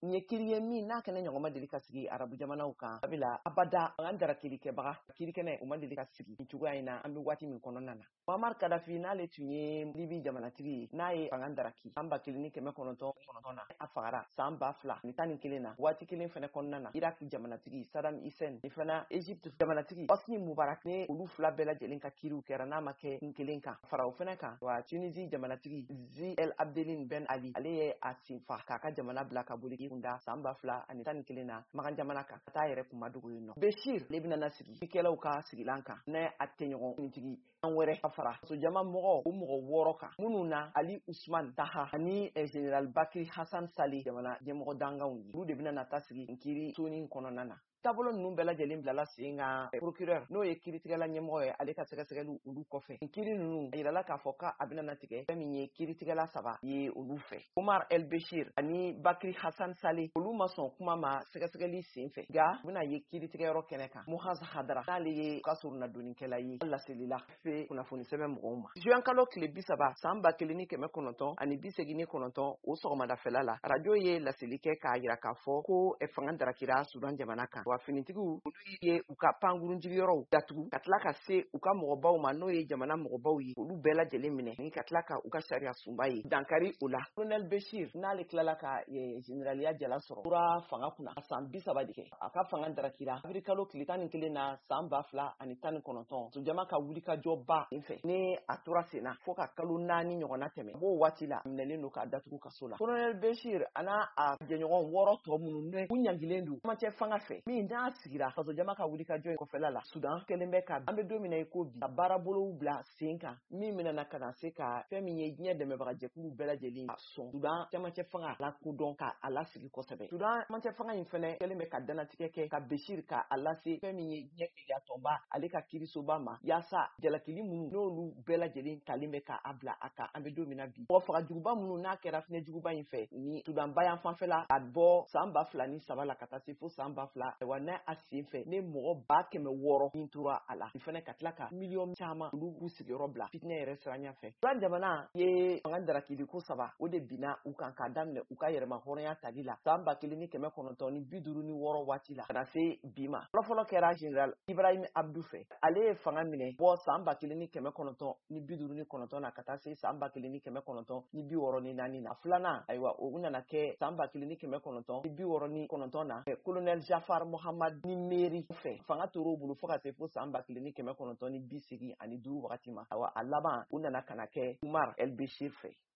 Nye kiri ye min n'a kɛnɛ ɲɔgɔn ma deli ka sigi arabu jamanaw kan sabula abada an dara kirikɛbaga kirikɛnɛ u ma deli ka sigi ni cogoya in na an bɛ waati min kɔnɔna na. Muammar Gaddafi n'ale tun ye Libi jamanatigi ye n'a ye fanga daraki san 1999 na a fagara san 2011 na waati kelen fɛnɛ kɔnɔna na Iraq jamanatigi Saddam Hussein ni fana Egypte jamanatigi Hosni Mubarak ne olu fila bɛɛ lajɛlen ka kiriw kɛra n'a ma kɛ n kelen kan fara o fɛnɛ kan wa Tunisie jamanatigi Zi El Abdelin Ben Ali ale ye a sinfa k'a ka jamana bila ka boli kunda san 2011 na Magan jamana kan ka taa yɛrɛ kuma dogo yen nɔ. Beshir le bɛna na sigi ikɛlaw ka sigilan kan ne a tɛɲɔgɔn kuntigi an wɛrɛ ka fara so jama mɔgɔ o mɔgɔ 6 kan minnu na Ali Usman Taha ani General Bakri Hassan Saleh jamana ɲɛmɔgɔ danganw ye olu de bɛna na ta sigi kiri toni kɔnɔna na. Taabolo ninnu bɛɛ lajɛlen bilala sen kan procureur n'o ye kiritigɛla ɲɛmɔgɔ ye ale ka sɛgɛsɛgɛliw olu kɔfɛ kiri ninnu a yirala k'a fɔ k'a bɛna natigɛ fɛn min ye kiritigɛla 3 ye olu fɛ Omar El Beshir ani Bakri Hassan Saleh olu ma sɔn kuma ma sɛgɛsɛgɛli sen fɛ nka u bɛna ye kiritigɛyɔrɔ kɛnɛ kan Muhaz Hadara n'ale ye ka surunadonnikɛla ye laselila fɛ kunnafoni sɛbɛn mɔgɔw ma juin kalo tile 30 san 1989 o sɔgɔmadafɛla la radio ye laseli kɛ k'a yira k'a fɔ ko fanga darakira Sudan jamana kan wa finitigiw olu ye u ka pankurunjigiyɔrɔw datugu ka tila ka se u ka mɔgɔbaw ma n'o ye jamana mɔgɔbaw ye olu bɛɛ lajɛlen minɛ ni ka tila ka u ka sariya sunba ye dankari o la Colonel Beshir n'ale tilala ka generaliya jala sɔrɔ tora fanga kunna a san 30 de kɛ a ka fanga darakira avril kalo tile 11 na san 2019 sojama ka wuli ka jɔba fɛ ne a tora senna fo ka kalo 4 ɲɔgɔnna tɛmɛ b'o waati la minɛlen don k'a datugu kaso la Colonel Beshir ana a jɛɲɔgɔn 6 tɔ minnu ne u ɲangilen don kuma cɛ fanga fɛ min n'a sigira faso jama ka wuli ka jɔ in kɔfɛla la Sudan kɛlen bɛ ka an bɛ don min na i ko bi ka baarabolow bila sen kan min bɛna ka na se ka fɛn min ye diɲɛ dɛmɛbagajɛkulu bɛɛ lajɛlen a sɔn Sudan cɛmancɛ fanga la kodɔn ka a lasigi kosɛbɛ Sudan cɛmancɛ fanga in fɛnɛ kɛlen bɛ ka danatigɛ kɛ ka Beshir ka a lase fɛn min ye diɲɛ kɛlɛ tɔnba ale ka kirisoba ma yaasa jalakili minnu n'olu bɛɛ lajɛlen talen bɛ ka a bila a kan an bɛ don min na bi mɔgɔ fagajuguba minnu n'a kɛra finɛjuguba in fɛ ni Sudan bayan fanfɛla a bɔ san 2003 la ka taa se fo san 2000 wa n'a a sen fɛ ne mɔgɔ 600,000 min tora a la fɛnɛ ka tila ka miliyɔn caman olu k'u sigiyɔrɔ bila fitinɛ yɛrɛ siranya fɛ Sudan jamana ye fanga darakili ko 3 o de bina u kan k'a daminɛ u ka yɛrɛma hɔrɔnya tali la san 1956 waati la ka na se bi ma fɔlɔfɔlɔ kɛra General Ibrahim Abdou fɛ ale ye fanga minɛ bɔ san 1959 na ka taa se san 1964 na filanan ayiwa o nana kɛ san 1969 na Colonel Jafar Mohamad ni mairie fɛ fanga tor'o bolo fo ka se fo san 1985 wagati ma awa a laban u nana kana kɛ Umar El Beshir fɛ